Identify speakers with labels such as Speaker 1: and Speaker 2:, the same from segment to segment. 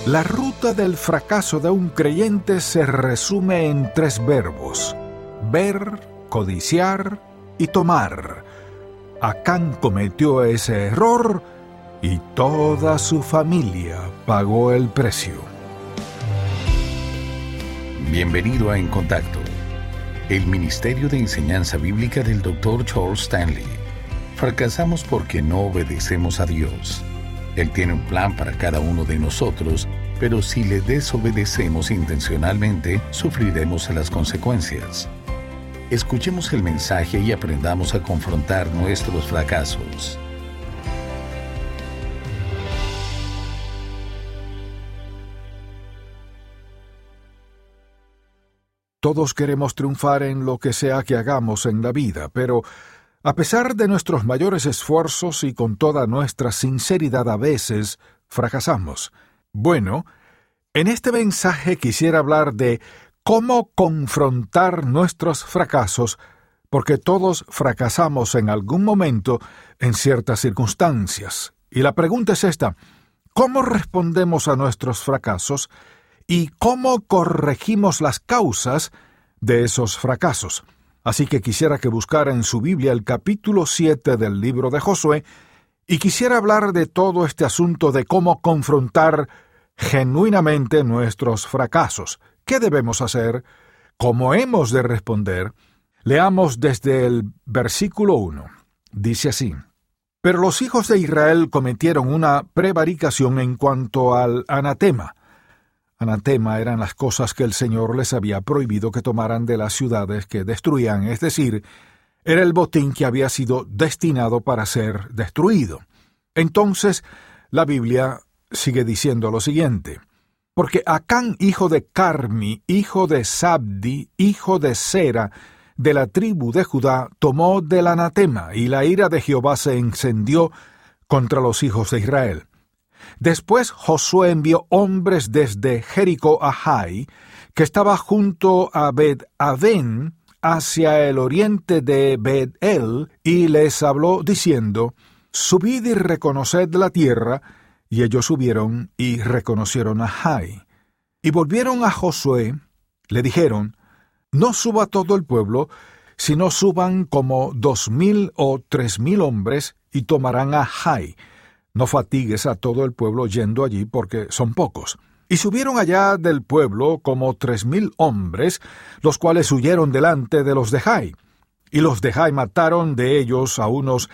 Speaker 1: La ruta del fracaso de un creyente se resume en 3 verbos: ver, codiciar y tomar. Acán cometió ese error y toda su familia pagó el precio.
Speaker 2: Bienvenido a En Contacto, el Ministerio de Enseñanza Bíblica del Dr. Charles Stanley. Fracasamos porque no obedecemos a Dios. Él tiene un plan para cada uno de nosotros, pero si le desobedecemos intencionalmente, sufriremos las consecuencias. Escuchemos el mensaje y aprendamos a confrontar nuestros fracasos.
Speaker 1: Todos queremos triunfar en lo que sea que hagamos en la vida, pero a pesar de nuestros mayores esfuerzos y con toda nuestra sinceridad a veces, fracasamos. Bueno, en este mensaje quisiera hablar de cómo confrontar nuestros fracasos, porque todos fracasamos en algún momento en ciertas circunstancias. Y la pregunta es esta: ¿cómo respondemos a nuestros fracasos y cómo corregimos las causas de esos fracasos? Así que quisiera que buscara en su Biblia el capítulo 7 del libro de Josué, y quisiera hablar de todo este asunto de cómo confrontar genuinamente nuestros fracasos. ¿Qué debemos hacer? ¿Cómo hemos de responder? Leamos desde el versículo 1. Dice así: Pero los hijos de Israel cometieron una prevaricación en cuanto al anatema. Anatema eran las cosas que el Señor les había prohibido que tomaran de las ciudades que destruían, es decir, era el botín que había sido destinado para ser destruido. Entonces, la Biblia sigue diciendo lo siguiente: Porque Acán, hijo de Carmi, hijo de Sabdi, hijo de Sera, de la tribu de Judá, tomó del anatema, y la ira de Jehová se encendió contra los hijos de Israel. Después Josué envió hombres desde Jericó a Jai, que estaba junto a Bet-Avén, hacia el oriente de Bet-El, y les habló diciendo: Subid y reconoced la tierra. Y ellos subieron y reconocieron a Jai. Y volvieron a Josué, le dijeron: No suba todo el pueblo, sino suban como 2,000 o 3,000 hombres, y tomarán a Jai. No fatigues a todo el pueblo yendo allí, porque son pocos. Y subieron allá del pueblo como 3,000 hombres, los cuales huyeron delante de los de Jai. Y los de Jai mataron de ellos a unos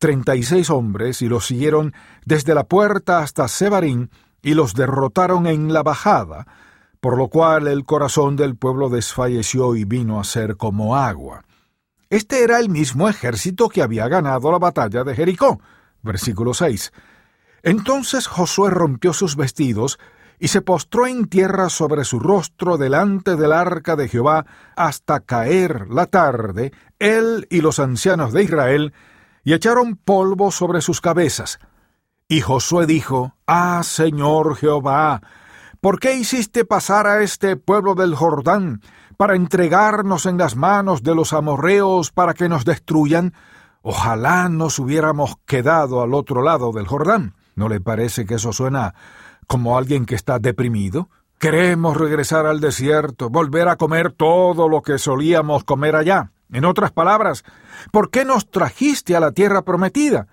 Speaker 1: 36 hombres, y los siguieron desde la puerta hasta Sebarín, y los derrotaron en la bajada, por lo cual el corazón del pueblo desfalleció y vino a ser como agua. Este era el mismo ejército que había ganado la batalla de Jericó. Versículo 6. Entonces Josué rompió sus vestidos y se postró en tierra sobre su rostro delante del arca de Jehová hasta caer la tarde, él y los ancianos de Israel, y echaron polvo sobre sus cabezas. Y Josué dijo: Ah, Señor Jehová, ¿por qué hiciste pasar a este pueblo del Jordán para entregarnos en las manos de los amorreos para que nos destruyan? Ojalá nos hubiéramos quedado al otro lado del Jordán. ¿No le parece que eso suena como alguien que está deprimido? Queremos regresar al desierto, volver a comer todo lo que solíamos comer allá. En otras palabras, ¿por qué nos trajiste a la tierra prometida?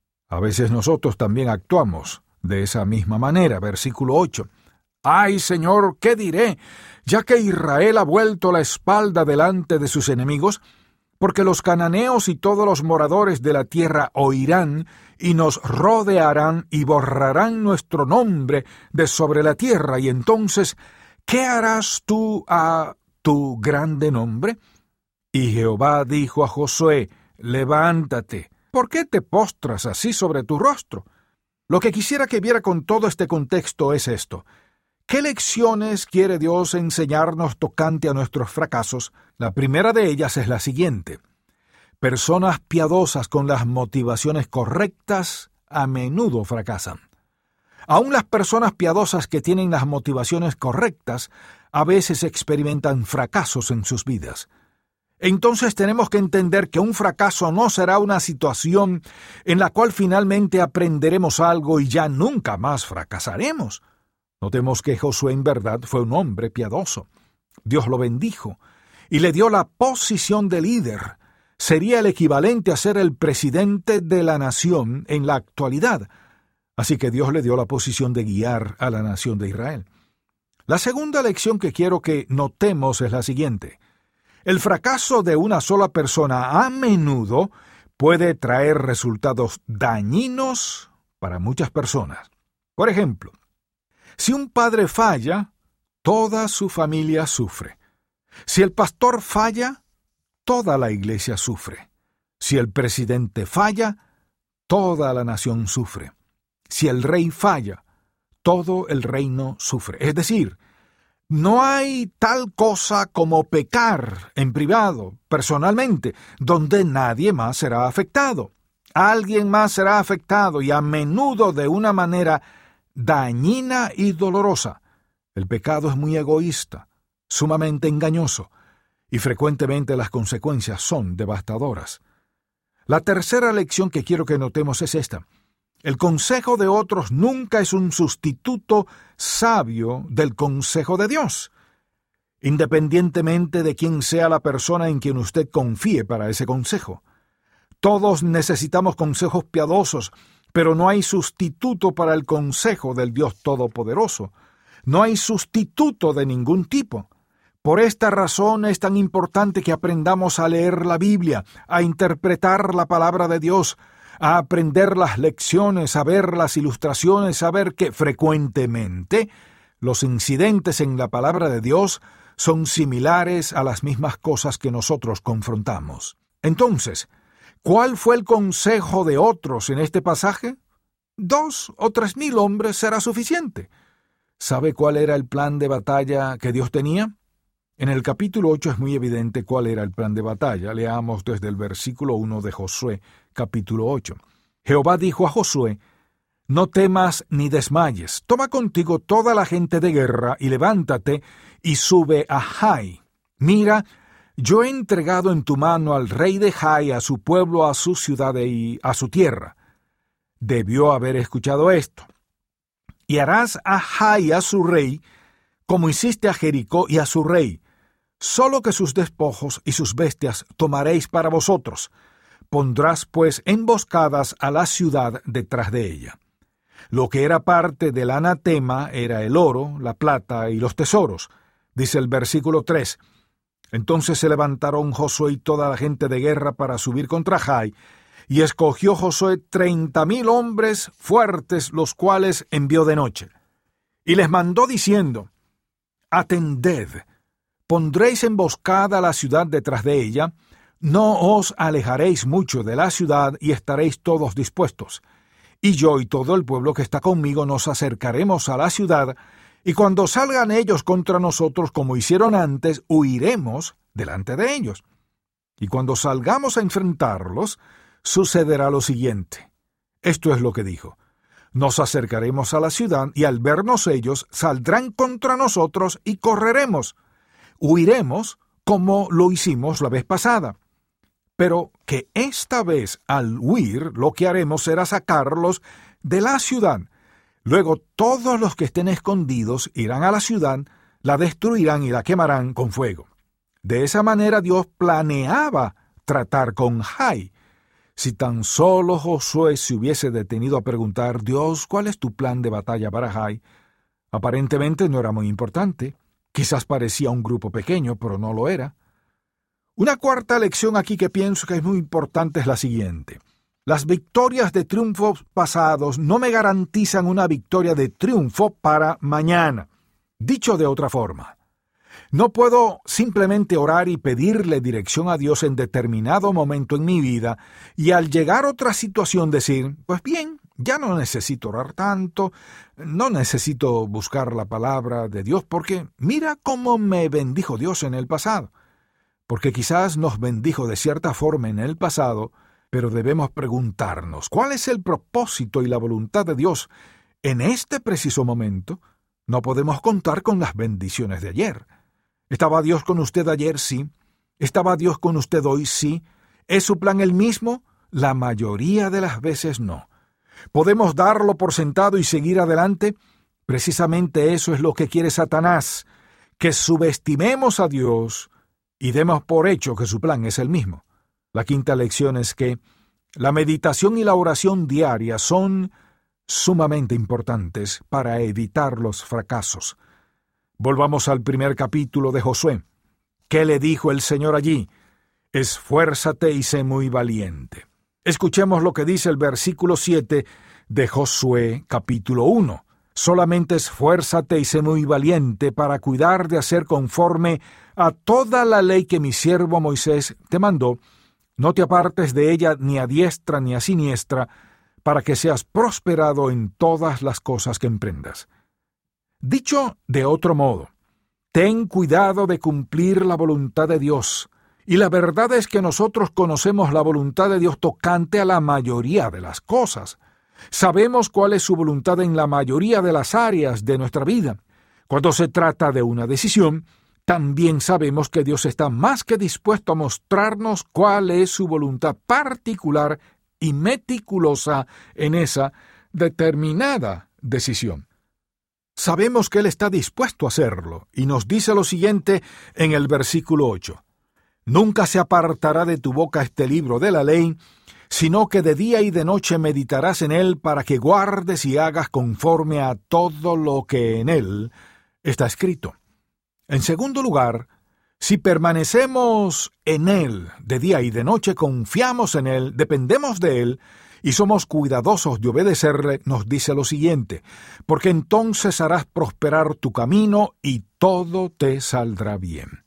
Speaker 1: A veces nosotros también actuamos de esa misma manera. Versículo 8. Ay, Señor, ¿qué diré? Ya que Israel ha vuelto la espalda delante de sus enemigos, porque los cananeos y todos los moradores de la tierra oirán y nos rodearán y borrarán nuestro nombre de sobre la tierra. Y entonces, ¿qué harás tú a tu grande nombre? Y Jehová dijo a Josué: Levántate. ¿Por qué te postras así sobre tu rostro? Lo que quisiera que viera con todo este contexto es esto: ¿qué lecciones quiere Dios enseñarnos tocante a nuestros fracasos? La primera de ellas es la siguiente: personas piadosas con las motivaciones correctas a menudo fracasan. Aún las personas piadosas que tienen las motivaciones correctas a veces experimentan fracasos en sus vidas. Entonces tenemos que entender que un fracaso no será una situación en la cual finalmente aprenderemos algo y ya nunca más fracasaremos. Notemos que Josué en verdad fue un hombre piadoso. Dios lo bendijo y le dio la posición de líder. Sería el equivalente a ser el presidente de la nación en la actualidad. Así que Dios le dio la posición de guiar a la nación de Israel. La segunda lección que quiero que notemos es la siguiente. El fracaso de una sola persona a menudo puede traer resultados dañinos para muchas personas. Por ejemplo, si un padre falla, toda su familia sufre. Si el pastor falla, toda la iglesia sufre. Si el presidente falla, toda la nación sufre. Si el rey falla, todo el reino sufre. Es decir, no hay tal cosa como pecar en privado, personalmente, donde nadie más será afectado. Alguien más será afectado y a menudo de una manera dañina y dolorosa. El pecado es muy egoísta, sumamente engañoso, y frecuentemente las consecuencias son devastadoras. La tercera lección que quiero que notemos es esta. El consejo de otros nunca es un sustituto sabio del consejo de Dios. Independientemente de quién sea la persona en quien usted confíe para ese consejo. Todos necesitamos consejos piadosos, pero no hay sustituto para el consejo del Dios Todopoderoso. No hay sustituto de ningún tipo. Por esta razón es tan importante que aprendamos a leer la Biblia, a interpretar la palabra de Dios, a aprender las lecciones, a ver las ilustraciones, a ver que frecuentemente los incidentes en la palabra de Dios son similares a las mismas cosas que nosotros confrontamos. Entonces, ¿cuál fue el consejo de otros en este pasaje? 2 o 3,000 hombres será suficiente. ¿Sabe cuál era el plan de batalla que Dios tenía? En el capítulo 8 es muy evidente cuál era el plan de batalla. Leamos desde el versículo 1 de Josué, capítulo 8. Jehová dijo a Josué, «No temas ni desmayes. Toma contigo toda la gente de guerra y levántate y sube a Jai. Mira, yo he entregado en tu mano al rey de Jai, a su pueblo, a su ciudad y a su tierra». Debió haber escuchado esto. «Y harás a Jai, a su rey, como hiciste a Jericó y a su rey. Solo que sus despojos y sus bestias tomaréis para vosotros. Pondrás pues emboscadas a la ciudad detrás de ella». Lo que era parte del anatema era el oro, la plata y los tesoros. Dice el versículo 3. Entonces se levantaron Josué y toda la gente de guerra para subir contra Jai, y escogió Josué 30,000 hombres fuertes, los cuales envió de noche. Y les mandó diciendo, «Atended, pondréis emboscada a la ciudad detrás de ella, no os alejaréis mucho de la ciudad y estaréis todos dispuestos. Y yo y todo el pueblo que está conmigo nos acercaremos a la ciudad, y cuando salgan ellos contra nosotros como hicieron antes, huiremos delante de ellos. Y cuando salgamos a enfrentarlos, sucederá lo siguiente». Esto es lo que dijo. «Nos acercaremos a la ciudad, y al vernos ellos, saldrán contra nosotros y correremos. Huiremos como lo hicimos la vez pasada. Pero que esta vez, al huir, lo que haremos será sacarlos de la ciudad. Luego todos los que estén escondidos irán a la ciudad, la destruirán y la quemarán con fuego». De esa manera Dios planeaba tratar con Jai. Si tan solo Josué se hubiese detenido a preguntar, «Dios, ¿cuál es tu plan de batalla para Jai?», aparentemente no era muy importante. Quizás parecía un grupo pequeño, pero no lo era. Una cuarta lección aquí que pienso que es muy importante es la siguiente. Las victorias de triunfos pasados no me garantizan una victoria de triunfo para mañana. Dicho de otra forma, no puedo simplemente orar y pedirle dirección a Dios en determinado momento en mi vida y al llegar a otra situación decir, pues bien, ya no necesito orar tanto, no necesito buscar la palabra de Dios porque mira cómo me bendijo Dios en el pasado. Porque quizás nos bendijo de cierta forma en el pasado, pero debemos preguntarnos, ¿cuál es el propósito y la voluntad de Dios en este preciso momento? No podemos contar con las bendiciones de ayer. ¿Estaba Dios con usted ayer? Sí. ¿Estaba Dios con usted hoy? Sí. ¿Es su plan el mismo? La mayoría de las veces no. ¿Podemos darlo por sentado y seguir adelante? Precisamente eso es lo que quiere Satanás, que subestimemos a Dios y demos por hecho que su plan es el mismo. La quinta lección es que la meditación y la oración diaria son sumamente importantes para evitar los fracasos. Volvamos al primer capítulo de Josué. ¿Qué le dijo el Señor allí? Esfuérzate y sé muy valiente. Escuchemos lo que dice el versículo 7 de Josué capítulo 1. Solamente esfuérzate y sé muy valiente para cuidar de hacer conforme a toda la ley que mi siervo Moisés te mandó. No te apartes de ella ni a diestra ni a siniestra, para que seas prosperado en todas las cosas que emprendas. Dicho de otro modo, ten cuidado de cumplir la voluntad de Dios. Y la verdad es que nosotros conocemos la voluntad de Dios tocante a la mayoría de las cosas. Sabemos cuál es su voluntad en la mayoría de las áreas de nuestra vida. Cuando se trata de una decisión, también sabemos que Dios está más que dispuesto a mostrarnos cuál es su voluntad particular y meticulosa en esa determinada decisión. Sabemos que Él está dispuesto a hacerlo, y nos dice lo siguiente en el versículo 8. Nunca se apartará de tu boca este libro de la ley, sino que de día y de noche meditarás en él para que guardes y hagas conforme a todo lo que en él está escrito. En segundo lugar, si permanecemos en él de día y de noche, confiamos en él, dependemos de él y somos cuidadosos de obedecerle, nos dice lo siguiente, porque entonces harás prosperar tu camino y todo te saldrá bien.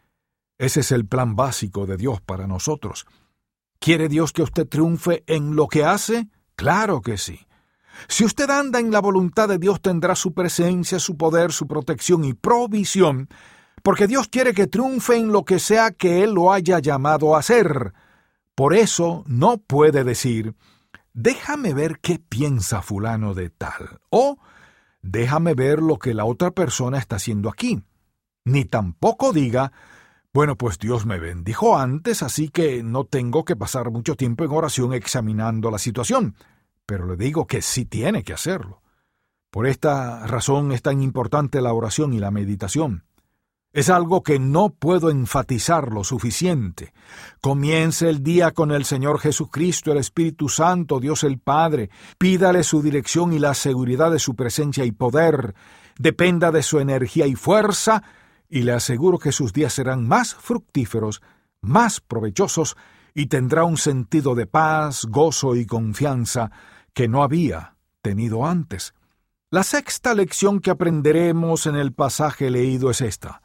Speaker 1: Ese es el plan básico de Dios para nosotros. ¿Quiere Dios que usted triunfe en lo que hace? Claro que sí. Si usted anda en la voluntad de Dios, tendrá su presencia, su poder, su protección y provisión, porque Dios quiere que triunfe en lo que sea que Él lo haya llamado a hacer. Por eso no puede decir, déjame ver qué piensa fulano de tal, o déjame ver lo que la otra persona está haciendo aquí. Ni tampoco diga, bueno, pues Dios me bendijo antes, así que no tengo que pasar mucho tiempo en oración examinando la situación. Pero le digo que sí tiene que hacerlo. Por esta razón es tan importante la oración y la meditación. Es algo que no puedo enfatizar lo suficiente. Comience el día con el Señor Jesucristo, el Espíritu Santo, Dios el Padre. Pídale su dirección y la seguridad de su presencia y poder. Dependa de su energía y fuerza, y le aseguro que sus días serán más fructíferos, más provechosos, y tendrá un sentido de paz, gozo y confianza que no había tenido antes. La sexta lección que aprenderemos en el pasaje leído es esta.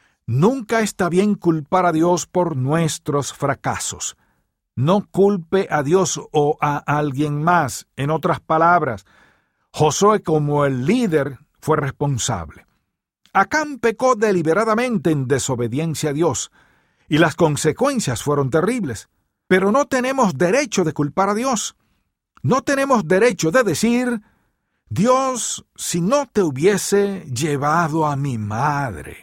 Speaker 1: Nunca está bien culpar a Dios por nuestros fracasos. No culpe a Dios o a alguien más. En otras palabras, Josué como el líder fue responsable. Acán pecó deliberadamente en desobediencia a Dios, y las consecuencias fueron terribles. Pero no tenemos derecho de culpar a Dios. No tenemos derecho de decir, Dios, si no te hubiese llevado a mi madre,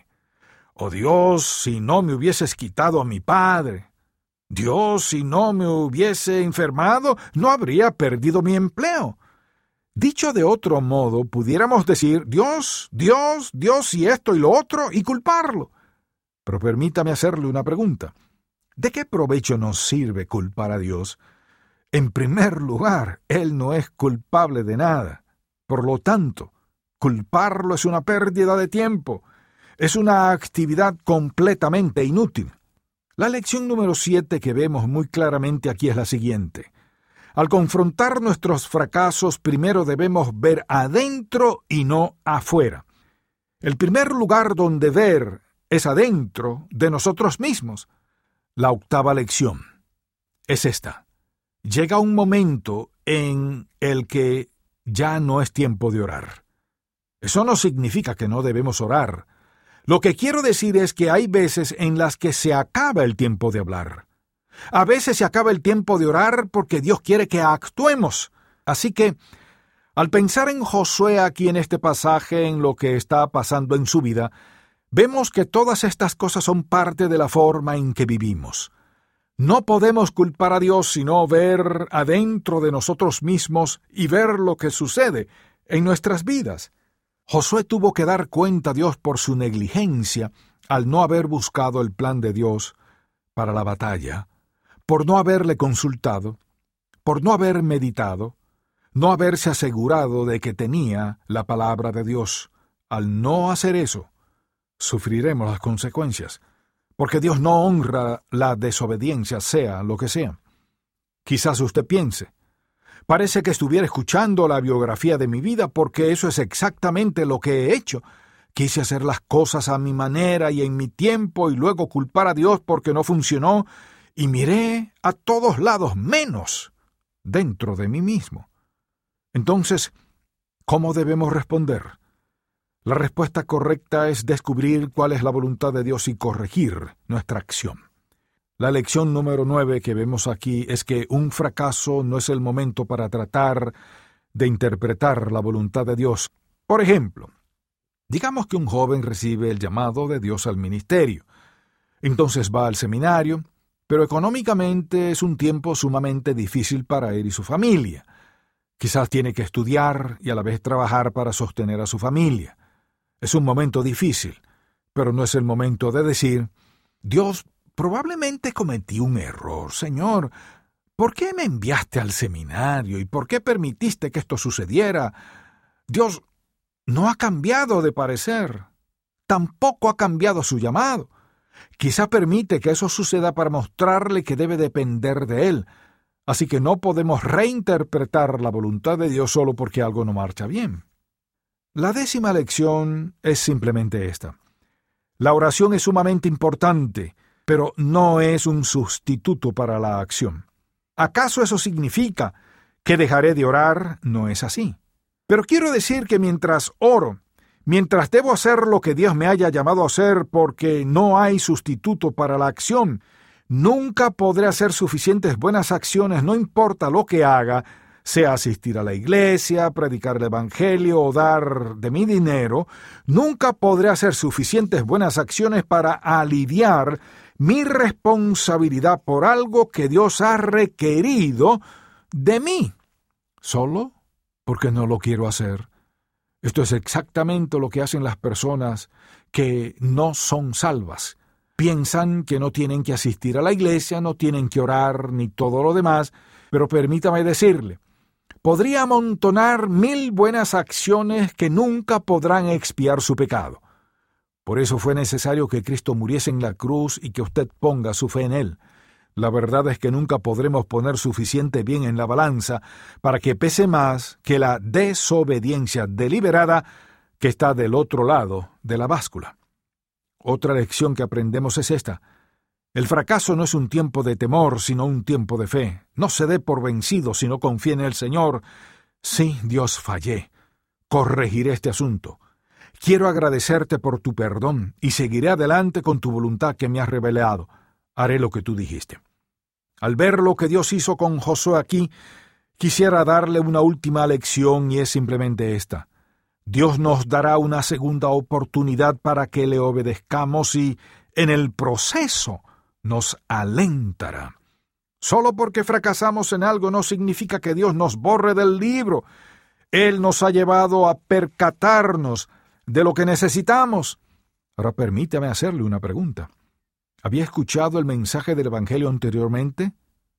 Speaker 1: o Dios, si no me hubieses quitado a mi padre, Dios, si no me hubiese enfermado, no habría perdido mi empleo. Dicho de otro modo, pudiéramos decir, Dios, y esto y lo otro, y culparlo. Pero permítame hacerle una pregunta. ¿De qué provecho nos sirve culpar a Dios? En primer lugar, Él no es culpable de nada. Por lo tanto, culparlo es una pérdida de tiempo. Es una actividad completamente inútil. La lección número 7 que vemos muy claramente aquí es la siguiente. Al confrontar nuestros fracasos, primero debemos ver adentro y no afuera. El primer lugar donde ver es adentro de nosotros mismos. La octava lección es esta. Llega un momento en el que ya no es tiempo de orar. Eso no significa que no debemos orar. Lo que quiero decir es que hay veces en las que se acaba el tiempo de hablar. A veces se acaba el tiempo de orar porque Dios quiere que actuemos. Así que, al pensar en Josué aquí en este pasaje, en lo que está pasando en su vida, vemos que todas estas cosas son parte de la forma en que vivimos. No podemos culpar a Dios sino ver adentro de nosotros mismos y ver lo que sucede en nuestras vidas. Josué tuvo que dar cuenta a Dios por su negligencia al no haber buscado el plan de Dios para la batalla, por no haberle consultado, por no haber meditado, no haberse asegurado de que tenía la palabra de Dios. Al no hacer eso, sufriremos las consecuencias, porque Dios no honra la desobediencia, sea lo que sea. Quizás usted piense, parece que estuviera escuchando la biografía de mi vida porque eso es exactamente lo que he hecho. Quise hacer las cosas a mi manera y en mi tiempo y luego culpar a Dios porque no funcionó y miré a todos lados menos dentro de mí mismo. Entonces, ¿cómo debemos responder? La respuesta correcta es descubrir cuál es la voluntad de Dios y corregir nuestra acción. La lección número 9 que vemos aquí es que un fracaso no es el momento para tratar de interpretar la voluntad de Dios. Por ejemplo, digamos que un joven recibe el llamado de Dios al ministerio. Entonces va al seminario, pero económicamente es un tiempo sumamente difícil para él y su familia. Quizás tiene que estudiar y a la vez trabajar para sostener a su familia. Es un momento difícil, pero no es el momento de decir, Dios, probablemente cometí un error, Señor. ¿Por qué me enviaste al seminario y por qué permitiste que esto sucediera? Dios no ha cambiado de parecer. Tampoco ha cambiado su llamado. Quizá permite que eso suceda para mostrarle que debe depender de Él. Así que no podemos reinterpretar la voluntad de Dios solo porque algo no marcha bien. La 10ª lección es simplemente esta. La oración es sumamente importante, pero no es un sustituto para la acción. ¿Acaso eso significa que dejaré de orar? No es así. Pero quiero decir que mientras oro, mientras debo hacer lo que Dios me haya llamado a hacer porque no hay sustituto para la acción, nunca podré hacer suficientes buenas acciones, no importa lo que haga, sea asistir a la iglesia, predicar el evangelio o dar de mi dinero, nunca podré hacer suficientes buenas acciones para aliviar mi responsabilidad por algo que Dios ha requerido de mí, solo porque no lo quiero hacer. Esto es exactamente lo que hacen las personas que no son salvas. Piensan que no tienen que asistir a la iglesia, no tienen que orar ni todo lo demás, pero permítame decirle, podría amontonar 1000 buenas acciones que nunca podrán expiar su pecado. Por eso fue necesario que Cristo muriese en la cruz y que usted ponga su fe en Él. La verdad es que nunca podremos poner suficiente bien en la balanza para que pese más que la desobediencia deliberada que está del otro lado de la báscula. Otra lección que aprendemos es esta. El fracaso no es un tiempo de temor, sino un tiempo de fe. No se dé por vencido, sino confíe en el Señor. Sí, Dios, fallé. Corregiré este asunto. Quiero agradecerte por tu perdón y seguiré adelante con tu voluntad que me has revelado. Haré lo que tú dijiste. Al ver lo que Dios hizo con Josué aquí, quisiera darle una última lección y es simplemente esta. Dios nos dará una segunda oportunidad para que le obedezcamos y, en el proceso, nos alentará. Solo porque fracasamos en algo no significa que Dios nos borre del libro. Él nos ha llevado a percatarnos de lo que necesitamos. Ahora permítame hacerle una pregunta. ¿Había escuchado el mensaje del Evangelio anteriormente?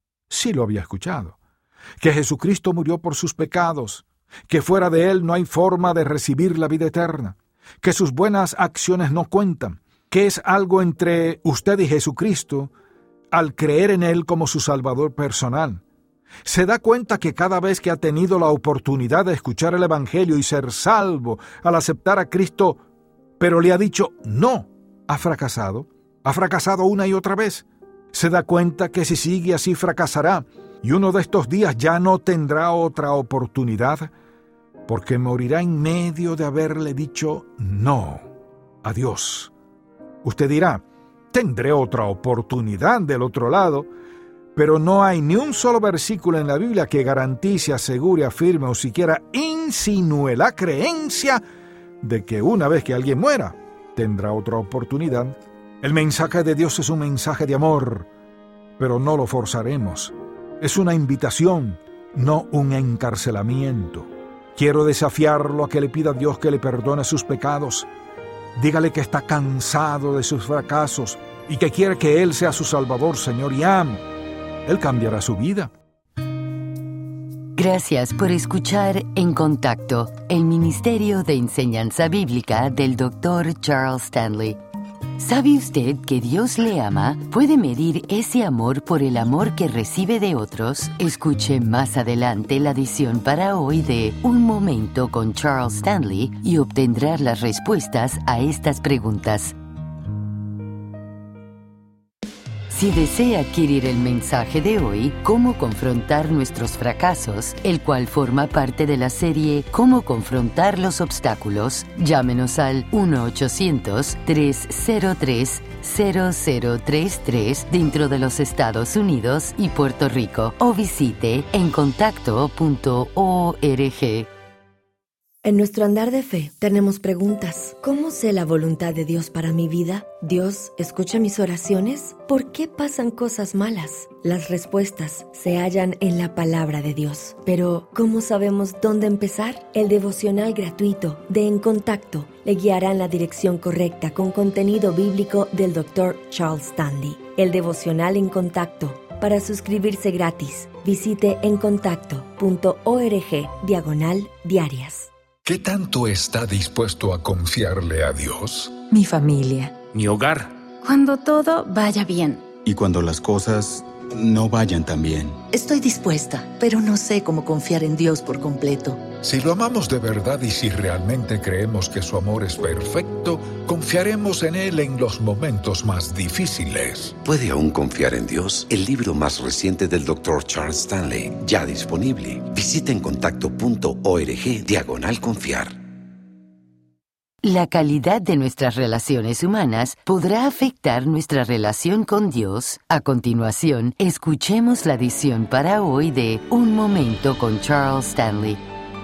Speaker 1: Sí lo había escuchado. Que Jesucristo murió por sus pecados, que fuera de Él no hay forma de recibir la vida eterna, que sus buenas acciones no cuentan, que es algo entre usted y Jesucristo al creer en Él como su Salvador personal. Se da cuenta que cada vez que ha tenido la oportunidad de escuchar el Evangelio y ser salvo al aceptar a Cristo, pero le ha dicho no, ha fracasado una y otra vez. Se da cuenta que si sigue así fracasará y uno de estos días ya no tendrá otra oportunidad porque morirá en medio de haberle dicho no a Dios. Usted dirá, tendré otra oportunidad del otro lado, pero no hay ni un solo versículo en la Biblia que garantice, asegure, afirme o siquiera insinúe la creencia de que una vez que alguien muera, tendrá otra oportunidad. El mensaje de Dios es un mensaje de amor, pero no lo forzaremos. Es una invitación, no un encarcelamiento. Quiero desafiarlo a que le pida a Dios que le perdone sus pecados. Dígale que está cansado de sus fracasos y que quiere que Él sea su Salvador, Señor, y Él cambiará su vida.
Speaker 3: Gracias por escuchar En Contacto, el Ministerio de Enseñanza Bíblica del Dr. Charles Stanley. ¿Sabe usted que Dios le ama? ¿Puede medir ese amor por el amor que recibe de otros? Escuche más adelante la edición para hoy de Un Momento con Charles Stanley y obtendrá las respuestas a estas preguntas. Si desea adquirir el mensaje de hoy, Cómo confrontar nuestros fracasos, el cual forma parte de la serie Cómo confrontar los obstáculos, llámenos al 1-800-303-0033 dentro de los Estados Unidos y Puerto Rico o visite encontacto.org.
Speaker 4: En nuestro andar de fe tenemos preguntas. ¿Cómo sé la voluntad de Dios para mi vida? ¿Dios escucha mis oraciones? ¿Por qué pasan cosas malas? Las respuestas se hallan en la palabra de Dios. Pero, ¿cómo sabemos dónde empezar? El devocional gratuito de En Contacto le guiará en la dirección correcta con contenido bíblico del Dr. Charles Stanley. El devocional En Contacto. Para suscribirse gratis, visite encontacto.org/diarias.
Speaker 1: ¿Qué tanto está dispuesto a confiarle a Dios?
Speaker 5: Mi familia.
Speaker 6: Mi hogar.
Speaker 7: Cuando todo vaya bien.
Speaker 8: Y cuando las cosas no vayan tan bien.
Speaker 5: Estoy dispuesta, pero no sé cómo confiar en Dios por completo.
Speaker 1: Si lo amamos de verdad y si realmente creemos que su amor es perfecto, confiaremos en Él en los momentos más difíciles.
Speaker 9: ¿Puede aún confiar en Dios? El libro más reciente del Dr. Charles Stanley, ya disponible. Visita encontacto.org/confiar.
Speaker 3: La calidad de nuestras relaciones humanas podrá afectar nuestra relación con Dios. A continuación, escuchemos la edición para hoy de Un Momento con Charles Stanley.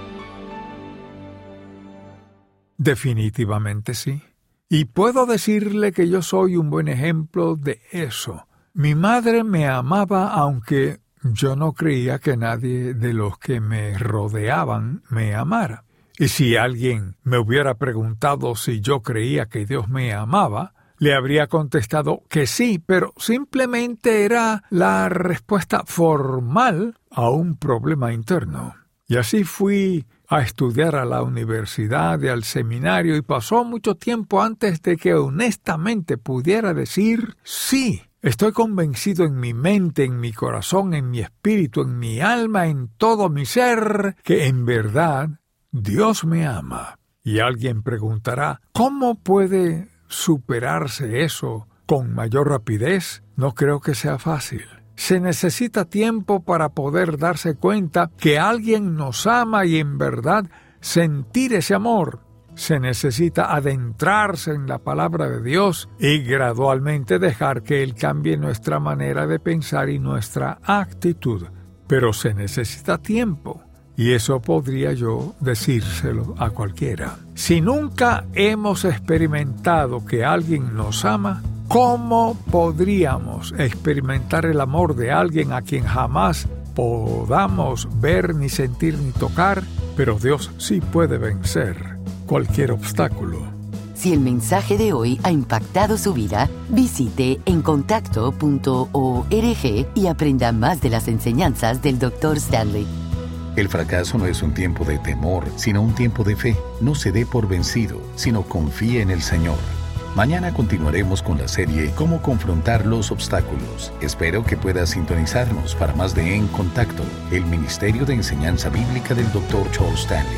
Speaker 1: Definitivamente sí. Y puedo decirle que yo soy un buen ejemplo de eso. Mi madre me amaba aunque yo no creía que nadie de los que me rodeaban me amara. Y si alguien me hubiera preguntado si yo creía que Dios me amaba, le habría contestado que sí, pero simplemente era la respuesta formal a un problema interno. Y así fui a estudiar a la universidad y al seminario y pasó mucho tiempo antes de que honestamente pudiera decir sí. Estoy convencido en mi mente, en mi corazón, en mi espíritu, en mi alma, en todo mi ser, que en verdad Dios me ama. Y alguien preguntará, ¿cómo puede superarse eso con mayor rapidez? No creo que sea fácil. Se necesita tiempo para poder darse cuenta que alguien nos ama y en verdad sentir ese amor. Se necesita adentrarse en la palabra de Dios y gradualmente dejar que Él cambie nuestra manera de pensar y nuestra actitud. Pero se necesita tiempo. Y eso podría yo decírselo a cualquiera. Si nunca hemos experimentado que alguien nos ama, ¿cómo podríamos experimentar el amor de alguien a quien jamás podamos ver, ni sentir, ni tocar? Pero Dios sí puede vencer cualquier obstáculo.
Speaker 3: Si el mensaje de hoy ha impactado su vida, visite encontacto.org y aprenda más de las enseñanzas del Dr. Stanley.
Speaker 2: El fracaso no es un tiempo de temor, sino un tiempo de fe. No se dé por vencido, sino confíe en el Señor. Mañana continuaremos con la serie Cómo confrontar los obstáculos. Espero que pueda sintonizarnos para más de En Contacto, el Ministerio de Enseñanza Bíblica del Dr. Charles Stanley.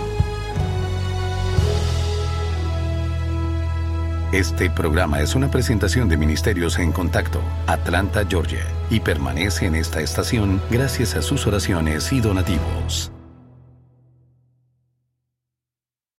Speaker 2: Este programa es una presentación de Ministerios En Contacto, Atlanta, Georgia, y permanece en esta estación gracias a sus oraciones y donativos.